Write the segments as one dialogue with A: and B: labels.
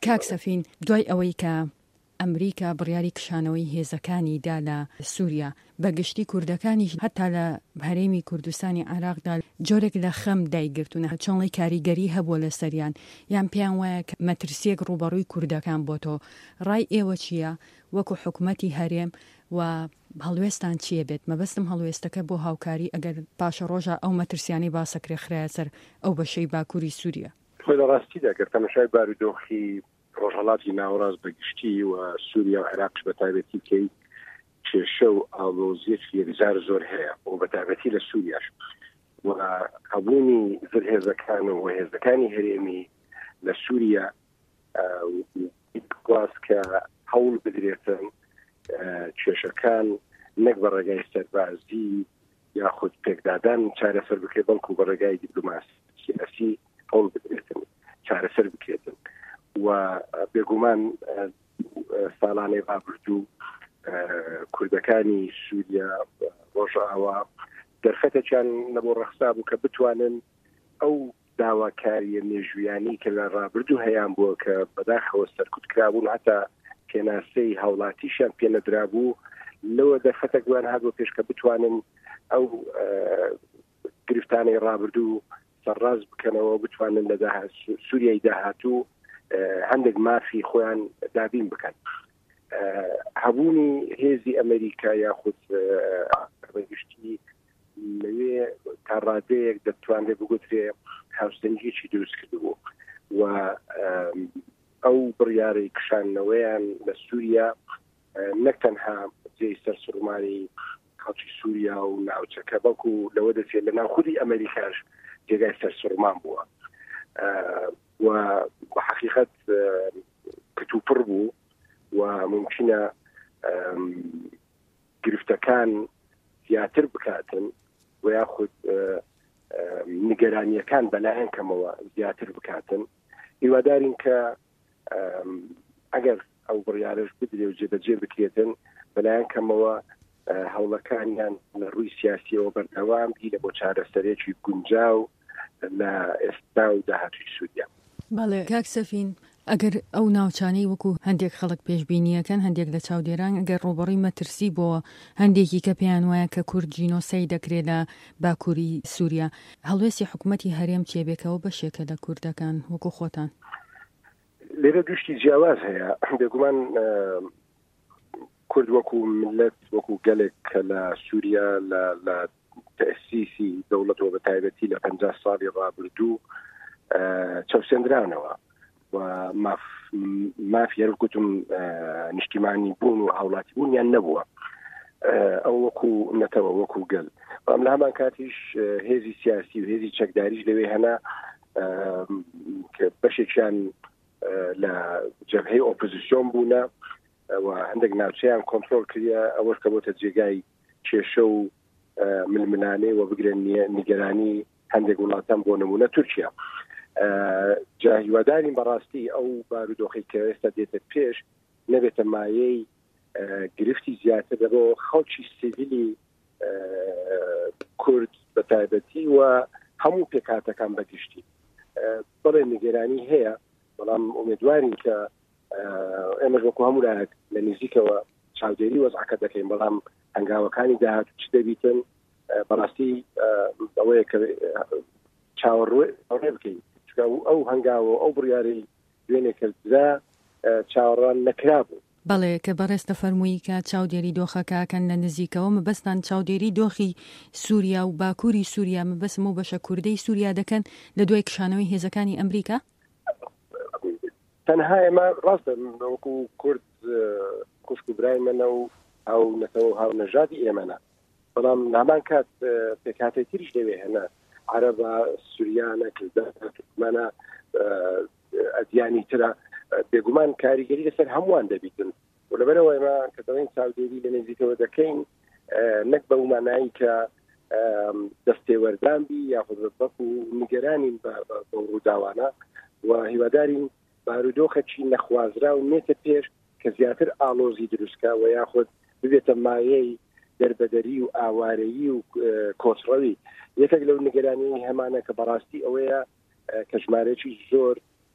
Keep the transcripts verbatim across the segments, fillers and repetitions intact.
A: کاک سەفین دوای ئەوەی کە ئەمریکا بڕیاری کشانەوەی هێزەکانی دا لە سووریا بەگشتی کوردەکانی هەتا لە هەرێمی کوردستانی عێراقدا جۆرێک لە خەم دایگرتوونە چۆنڵی کاریگەری هەبووە لە سەریان یان پێیان وایە مەترسیەک ڕوبەڕووی کوردەکان بۆ تۆ ڕای ئێوە چییە وەکو حکوومەتی هەرێم و هەڵوێستان چییە بێت؟ مەبەستم هەڵوێستەکە بۆ هاوکاری ئەگەر پاشە ڕۆژە ئەو مەترسیانی باسەکرێ خرایە سەر ئەو بەشەی باکووری سووریا.
B: خۆی لە ڕاستیدا گەر تەماشای بارودۆخی ڕۆژهەڵاتی ناوەڕاست بەگشتی و سووریا و عێراقش بە تایبەتی بکەیت کێشە و ئاڵۆزیەکی یەکجار زۆر هەیە و بە تایبەتی لە سووریاش و هەبوونی هێزەکان و هێزەکانی هەرێمی لە سووریا گواز کە هەوڵ بدرێتن کێشەکان نەک بە ڕێگای سەربازی یاخود پێکدادان چارەسەر بکرێت بەڵکو بە ڕێگای دیپلۆماسی سیاسی هەوڵ بدرێتن چارەسەر بکرێتن و بێگومان ساڵانەی ڕابردوو کوردەکانی سووریا ڕۆژئاوا دەرفەتێکیان لەبۆ ڕەخسا بوو کە بتوانن ئەو داواکاریە مێژویانی کە لە ڕابردوو هەیان بووە کە بەداخەوە سەرکوت کرابوون هەتا پێناسەی هاوڵاتیشیان پێ نەدرابوو لەوە دەرفەتە گویان هاتووە پێش کە بتوانن ئەو گرفتانەی ڕابردوو سەرڕاز بکەنەوە بتوانن لە سووریای داهاتوو هەندێک مافی خۆیان دابین بکەن. هەبوونی هێزی ئەمریکا یاخود بەگشتی لەوێ تا ڕادەیەک دەتوانێت بگوترێ هاوسەنگیەکی دروست کردبوو و ئەو بڕیارەی کشانەوەیان لە سووریا نەک تەنها جێی سەرسوڕمانی خەڵکی سووریا و ناوچەکە بەڵکو لەوە دەچێت لە ناو خودی ئەمریکاش جێگای سەرسوڕمان بووە و بە حقیقەت کتوپڕ بوو و ممکنە گرفتەکان زیاتر بکاتن و یاخود نیگەرانیەکان بەلایەن کەمەوە زیاتر بکاتن. هیوادارین کە ئەگەر ئەو بڕیارەش بدرێ و جێبەجێ بکرێتن بەلایەن کەمەوە هەوڵەکانیان لە ڕووی سیاسیەوە بەردەوام بی لە بۆ چارەسەرێکی گونجاو لە ئێستا و داهاتووی سووریا.
A: بەڵێ کاک سەفین ئەگەر ئەو ناوچانەی وەکو هەندێک خەڵک پێشبینیەکەن هەندێک لە چاودێران ئەگەر ڕۆبەڕی مەترسی بۆ هەندێکی کە پێیان وایە کە کورد جینۆسەی دەکرێت لە باکووری سووریا هەڵوێستی حکوومەتی هەرێم چێبێکەوە بەشێکە لە کوردەکان وەکو خۆتان؟
B: لێرە دوشتی جیاواز هەیە بێگومان کورد وەکو ملت وەکو گەلێک کە لە سووریا لە تەسیسی دەوڵەتەوە بە تایبەتی لە پەنجا ساڵی ڕابردوو چەوسێنرانەوە و مافی هەرگوتم نیشتیمانی بوون و هاوڵاتی بوون یان نەبووە ئەو وەکو نەتەوە وەکو گەل ئەم لە هەمان کاتیش هێزی سیاسی و هێزی چەکداریش لەوێ هەنا کە بەشێکیان لە جەبهەی ئۆپۆزیسیۆن بوونە و هەندێک ناوچەیان کۆنترۆل کردە ئەوەش کە بۆتە جێگای کێشە و ململانێ و بگرن نیگەرانی هەندێک وڵاتان بۆ نمونە تورکیا. جا هیوادارین بەڕاستی ئەو بارودۆخی کە ئێستا دێتە پێش نەبێتە مایەی گرفتی زیاتر بۆ خەڵکی سیڤیلی کورد بە تایبەتی و هەموو پێکاتەکان بەگشتی. بەڵێ نیگەرانی هەیە بەڵام ئومێدوارین کە ئێمەش وەکو هەموو لایەک لە نزیکەوە چاودێری وەزعەکە دەکەین بەڵام هەنگاوەکانی داهاتوو چ دەبیتن بەڕاستی ئەوەیە کە چاوەڕێ بکەین ئەو هەنگاوە ئەو بڕیارەی دوێنێ کردرا چاوەڕوان نەکرا بوو.
A: بەڵێ کە بەڕێستە فەرمووی کە چاودێری دۆخەکەکەن لە نزیکەوە مەبەستان چاودێری دۆخی سووریا و باکووری سووریا مەبەستم و بەشە کوردەی سووریا دەکەن لە دوای کشانەوەی هێزەکانی ئەمریکا؟
B: تەنها ئێمە ڕاستە وەکو کورد کوشک و برای منە و ئەو نەتەوە هاو نەژادی ئێمەە بەڵام نامان کات پێکاتی تریش دەوێ هەنا عەرەبە سووریانە کردمانە ئەدیانی ترە بێگومان کاریگەری لەسەر هەمووان دەبیتن و لەبەرەوە ئێمە کە دەڵێن چاودێری لە نزیکەوە دەکەین نەک بە ومانایی کە دەستێوەردان بی یاخود بەک و نیگەرانین بە ڕووداوانە و هیوادارین بارودۆخێکی نەخوازرا و نێتە پێش کە زیاتر ئاڵۆزی دروستکە و یاخود ببێتە مایەی دەربەدەری و ئاوارەیی و کۆچڕەوی. یەکێک لەو نیگەرانی هەمانە کە بەڕاستی ئەوەیە کە ژمارەیەکی زۆر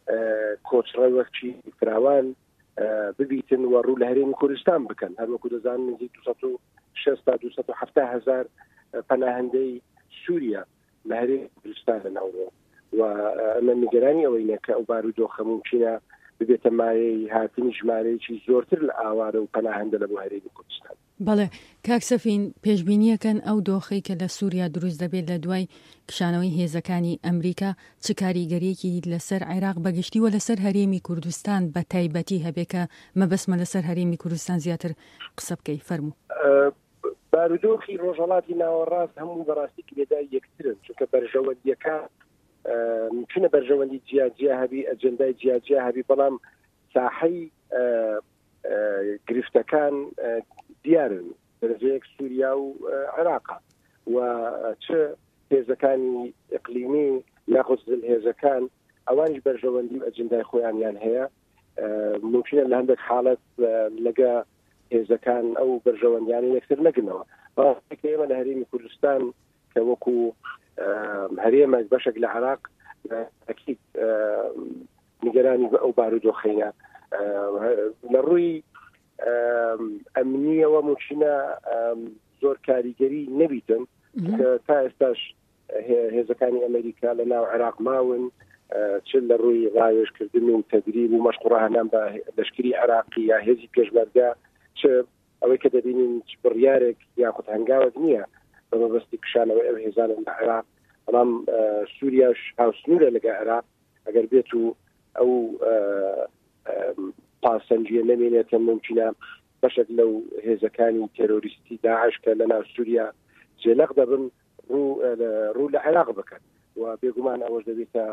B: کۆچڕای وەکچی فراوان ببیتن و ڕوو لە هەرێمی کوردستان بکەن هەروەکو دەزان نزیک دووسەد و شەست تا دووسەد و هەفتە هەزار پەناهەندەی سووریا لە هەرێمی کوردستان لەناوڕۆ و ئەمە نیگەرانی ئەوەینە کە ئەو بارودۆخە مومکینە ببێتە مایەی هاتنی ژمارەیەکی زۆرتر لە ئاوارە و پەناهەندە لە بۆ هەرێمی کوردستان.
A: بەڵێ کاک سەفین پێشبینیەکەن ئەو دۆخەی کە لە سووریا دروست دەبێت لە دوای کشانەوەی هێزەکانی ئەمریکا چ کاریگەریەکی لەسەر عێراق بەگشتی و لەسەر هەرێمی کوردستان بە تایبەتی هەبێت کە مەبەسمە لەسەر هەرێمی کوردستان زیاتر قسە بکەی فەرموو.
B: بارودۆخی ڕۆژهەڵاتی ناوەڕاست هەموو بەڕاستی لێدا یەکترن چونکە بەرژەوەندیەکان ممکنە بەرژەوەندی جیاجیا هەبی ئەجەندای جیاجیا هەبی بەڵام ساحەی گرفتەکان دیارن دەرەجەیەک سووریا و عێراقا و چ هێزەکانی ئیقلیمی یاخود هێزەکان ئەوانش بەرژەوەندی و ئەجەندای خۆیانیان هەیە ممکنە لە هەندێک حاڵەت لەگە هێزەکان ئەو بەرژەوەندیانی یەکتر نەگنەوە ئێمە لە هەرێمی کوردستان کە وەکو هەرێمێک بەشێک لە عێراق ئەکید نیگەرانی ئەو بارودۆخەیە لە ڕووی ئەمنیەوە موچینە زۆر کاریگەری نەبیتن کە تا ئێستاش هێزەکانی ئەمریکا لە ناو عێراق ماون چ لە ڕووی ڕاوێژکردن و تەدریب و مەشقڕاهێنان بە لەشکری عێراقی یا هێزی پێشمەرگە چ ئەوەی کە دەبینین بڕیارێک یاخود هەنگاوت نییە بە مەبەستی کشانەوەی ئەو هێزانن لە عێراق بەڵام سووریاش هاوسنوورە لەگە عێراق ئەگەر بێت و ئەو پاسەنجیە نەمێنێتە ممکنە بەشێک لەو هێزەکانی تێرۆریستی داعش کە لە ناو سووریا جێلەق دەبن ڕوو لە عێراق بکەن و بێگومان ئەوەش دەبێتە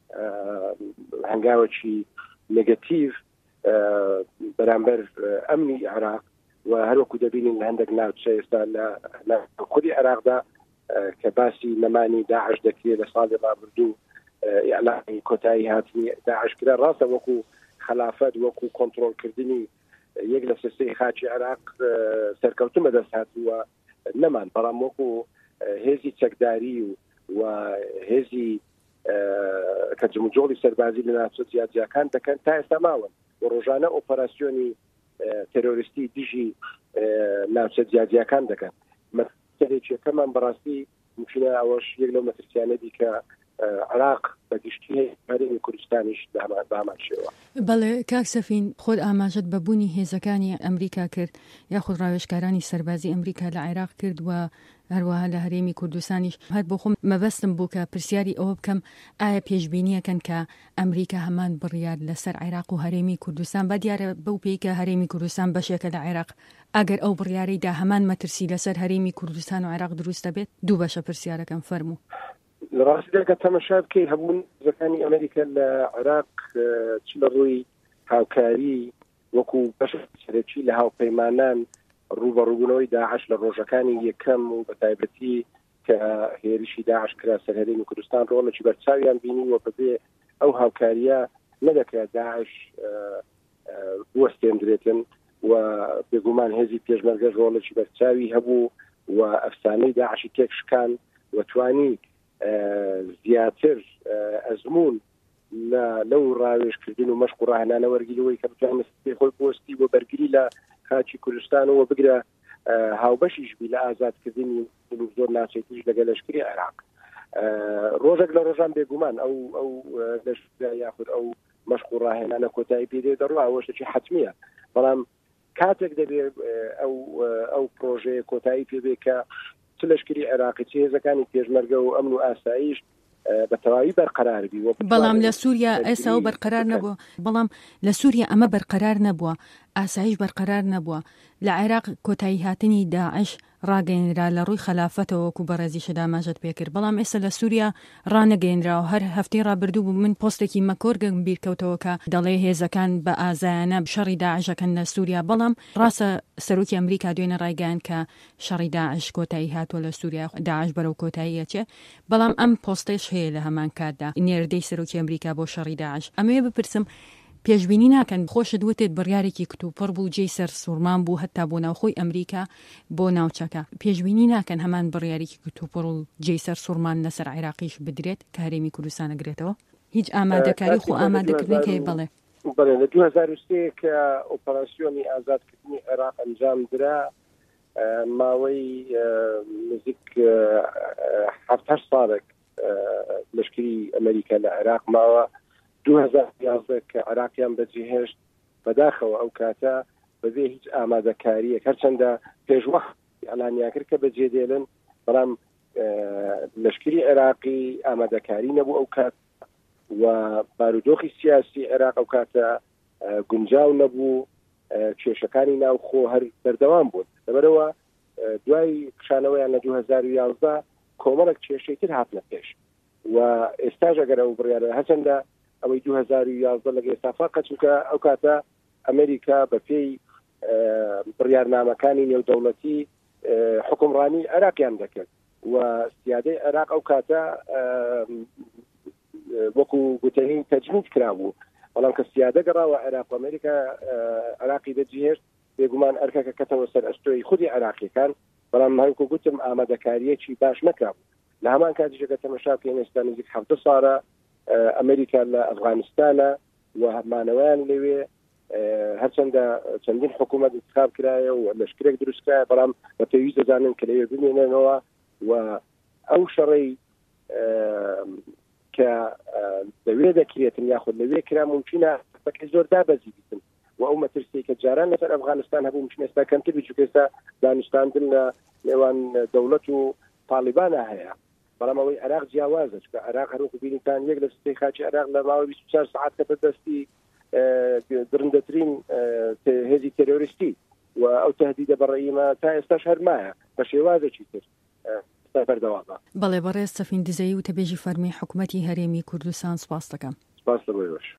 B: هەنگاوەکی نێگەتیڤ بەرامبەر ئەمنی عێراق و هەروەکو دەبینین لە هەندێک ناوچە ئێستا لە خودی عێراقدا کە باسی نەمانی داعش دەکرێت لە ساڵی ڕابردوو ئیعلامی کۆتایی هاتنی داعش کرا ڕاستە وەکو خلافەت وەکو کۆنتڕۆڵکردنی یەک لە سەسەی خاچی عێراق سەرکەوتمە دەست هاتووە نەمان بەڵام وەکو هێزی چەکداری و هێزی کە جموجۆڵی سەربازی لە ناوچە جیاجیاکان دەکەن تا ئێستا ماون و ڕۆژانە ئۆپەراسیۆنی تێرۆریستی دژی ناوچە جیاجیاکان دەکەن مەسەلێکیەکەمان بەڕاستی ممکنە ئەوەش یەک لەو مەترسیانەی کە عێراق بەگشتی هەرێمی کوردستانیش بەهامان شێوە.
A: بەڵێ کاک سەفین خۆت ئاماژەت بە بوونی هێزەکانی ئەمریکا کرد یاخود ڕاوێژکارانی سەربازی ئەمریکا لە عێراق کرد و هەروەها لە هەرێمی کوردستانیش هەر بۆ خۆم مەبەستم بوو کە پرسیاری ئەوە بکەم ئایا پێشبینیەکەن کە ئەمریکا هەمان بڕیار لەسەر عێراق و هەرێمی کوردستان بە دیارە بەو پێی کە هەرێمی کوردستان بەشێکە لە عێراق ئەگەر ئەو بڕیارەیدا هەمان مەترسی لەسەر هەرێمی کوردستان و عێراق دروست دەبێت دوو بەشە پرسیارەکەم فەرموو.
B: لە ڕاستیدا کە تەمەشا بکەی هەبوون هێزەکانی ئەمریکا لە عێراق چ لە ڕووی هاوکاری وەکو بەشێکی لە هاوپەیمانان ڕوبەڕووبوونەوەی داعش لە ڕۆژەکانی یەکەم و بە تایبەتی کە هێرشی داعش کرا سەر هەرێمی کوردستان ڕۆڵێکی بەرچاویان بینی و بەبێ ئەو هاوکاریە نەدەکرێت داعش وەستێنرێتن و بێگومان هێزی پێشمەرگە ڕۆڵێکی بەرچاوی هەبوو و ئەفسانەی داعشی تێکشکان و توانی زیاتر ئەزمون لەو ڕاوێژکردن و مەشق و ڕاهێنانە وەرگیرەوەی کە بتوانێت خۆی پۆستی بۆ بەرگری لە خاچی کوردستانەوە بگرە هاوبەشیش بی لە ئازادکردنی زۆر ناچێتیش لەگە لەشکری عێراق ڕۆژێک لە ڕۆژان بێگومان ئەو ئەو لەشکرا یاخود ئەو مەشق و ڕاهێنانە کۆتایی پێدێ دەڕوا ئەوەشتێکی حتمیە بەڵام کاتێک دەبێت ئەو ئەو پرۆژەیە کۆتایی پێبێ کە چ لەشکری عێراقی چ هێزەکانی پێشمەرگە و ئەمن و ئاسایش بە تەواوی بەرقەرار بی
A: بەڵام لە سووریا ئێستا و بەرقەرار نەبووە بەڵام لە سووریا ئەمە بەرقەرار نەبووە ئاسایش بەرقەرار نەبووە لە عێراق کۆتایی هاتنی داعش ڕاگەیەنرا لە ڕووی خلافەتەوە وەکو بەڕێزی شەداماژەت پێکرد بەڵام ئێستا لە سووریا ڕانەگەیەنرا و هەر هەفتەی ڕابردوو بوو من پۆستێکی مەکۆرگەم بیرکەوتەوە کە دەڵێ هێزەکان بە ئازایانە شەڕی داعشەکەن لە سووریا بەڵام ڕاستە سەرۆکی ئەمریکا دوێنە ڕایگەیاند کە شەڕی داعش کۆتایی هاتووە لە سووریا داعش بەرەو کۆتاییەچێ بەڵام ئەم پۆستەش هەیە لە هەمان کاتدا نێردەی سەرۆکی ئەمریکا بۆ شەڕی داعش ئەمەیە بپرسم پێشبینی ناکەن خۆشت وتێت بڕیارێکی کتوپڕ بوو جێی سەر سوورمان بوو هەتا بۆ ناوخۆی ئەمریکا بۆ ناوچەکە پێشبینی ناکەن هەمان بڕیارێکی کتوپڕ و جێی سەر سوورمان لەسەر عێراقیش بدرێت کە هەرێمی کوردستان ئەگرێتەوە هیچ ئامادەکاری خۆ ئامادەکردنی هەیە بڵێ
B: بەڵێ لە دوو هەزار و سێ کە ئۆپەراسیۆنی ئازادکردنی عێراق ئەنجام درا ماوەی نزیک هەفت هەشت ساڵێک لەشکری ئەمریکا لە عێراق ماوە دوو هەزار و یازدە کە عێراقیان بەجێهێشت بەداخەوە ئەو کاتە بەبێ هیچ ئامادەکاریەک هەرچەندە پێشوەخت ئەلانیان کرد کە بەجێ دێڵن بەڵام لەشکری عێراقی ئامادەکاری نەبوو ئەو کات و بارودۆخی سیاسی عێراق ئەو کاتە گونجاو نەبوو کێشەکانی ناوخۆ هەر بەردەوام بوون لەبەرەوە دوای کشانەوەیان لە دوو هەزار و یازدە کۆمەڵێک کێشەی تر هاتنە پێش و ئێستاژ ئەگەر ئەو بڕیارە هەرچەندە ئەوەی دوو هەزار و یازدە لەگە ئێستافا چونکە ئەو کاتە ئەمریکا بە پێی بڕیارنامەکانی نێودەوڵەتی حکومڕانی عێراقیان دەکرد و سیادەی عێراق ئەو کاتە وەکو گوتەنی تەجمید کرابوو بەڵام کە سیادە گەڕاوە عێراق و ئەمریکا عێراقی دەجێهێشت بێگومان ئەرکەکە کەتەوە سەر ئەستۆی خودی عێراقیەکان بەڵام هەروکو گوتم ئامادەکاریەکی باش نەکرابوو لە هەمان کاتیشەکە تەمەشا بکەین ئێستا نزیک حەوتە ساڵە ئەمریکا لە ئەفغانستانە و هەمانەوەیان لەوێ هەرچەندە چەندین حکوومەت انتخاب کرایە و لەشکرێک دروستکرایە بەڵام بە پێویست دەزانن کە لەوێ بمێنێنەوە و ئەو شەڕەی کە لەوێ دەکرێتن یاخود لەوێ کرا ممکنە بەکە زۆر دابەزی بیتن و ئەو مەترسی کە جاران لەسەر ئەفغانستان هەبوو ممکن ئێستا کەمتر بی چونکە ئێستا دانیشتاندن لە نێوان دەوڵەت و تاڵیبانە هەیە بەڵام ئەوەی عێراق جیاوازە چونکە عێراق هەروەکو بینیتان یەک لە سستەی خاچی عێراق لە ماوەی بیست و چوار سەعات کە بەدەستی درندەترین هێزی تێرۆریستی و ئەو تهدیدە بەڕێیمە تا ئێستاش هەرمایە بە شێوازێکی تر بەردەوامە.
A: بەڵێ بەڕێز سەفین دزەیی و تەبێژی فەرمی حکوومەتی هەرێمی کوردستان سپاس دەکەم.
B: سپاس لەبۆی بەش.